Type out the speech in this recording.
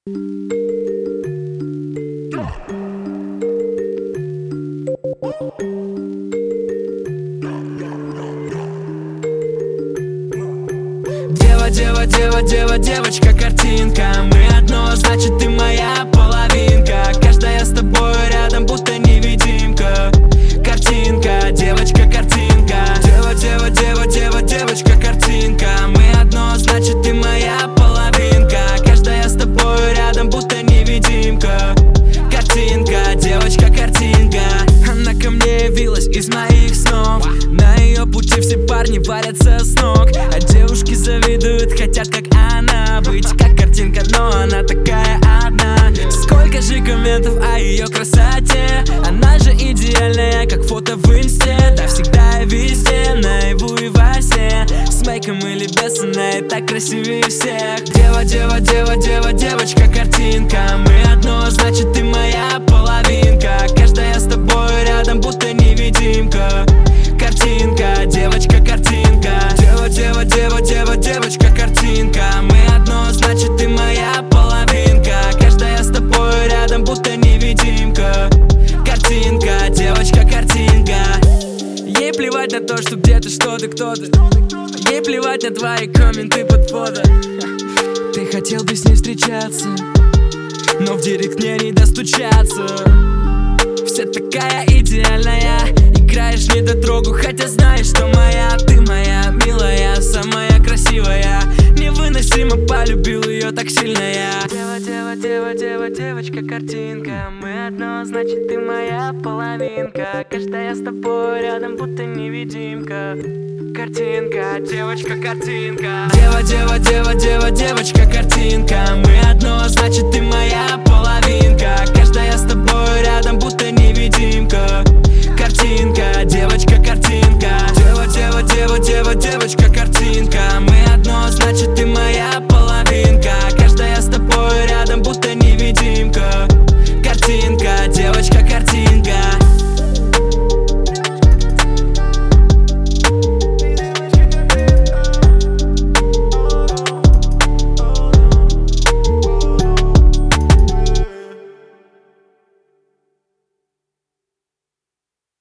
Девочка, картинка. Мы одно, значит ты моя половинка. Каждая с тобой рядом, будто невидимка. Картинка, девочка, картинка. Девочка, картинка. Мы одно, значит ты моя половинка. Каждая с тобой рядом, будто невидимка. Картинка, девочка, картинка. Она ко мне явилась из моих снов. На ее пути все парни валятся с ног, а девушки завидуют, хотят как она. Быть как картинка, но она такая одна. Сколько же комментов о ее красоте. Она же идеальная, как фото в инсте. Да всегда и везде, наяву и во сне. С мейком или без, она и так красивее всех. Девочка, картинка. Мы одно, значит ты моя половинка. Каждая с тобой рядом, будто невидимка. Картинка, девочка, картинка. Девочка, картинка. Мы одно, значит ты моя половинка. Каждая с тобой рядом, будто невидимка. Картинка, девочка, картинка. Ей плевать на то, что где-то что-то кто-то. Ей плевать на твои комменты под фото. Ты хотел бы с ней встречаться, но в директ мне не достучаться. Вся такая идеальная, играешь недотрогу, хотя знаешь, что моя. Ты моя милая, самая красивая. Невыносимо полюбил ее так сильно я. Девочка, картинка. Мы одно, значит ты моя половинка. Каждая с тобой рядом, будто невидимка. Картинка, девочка, картинка. Девочка, картинка. Мы одно, значит ты моя половинка. Каждая с тобой рядом, будто невидимка. Картинка, девочка, картинка. Девочка, картинка.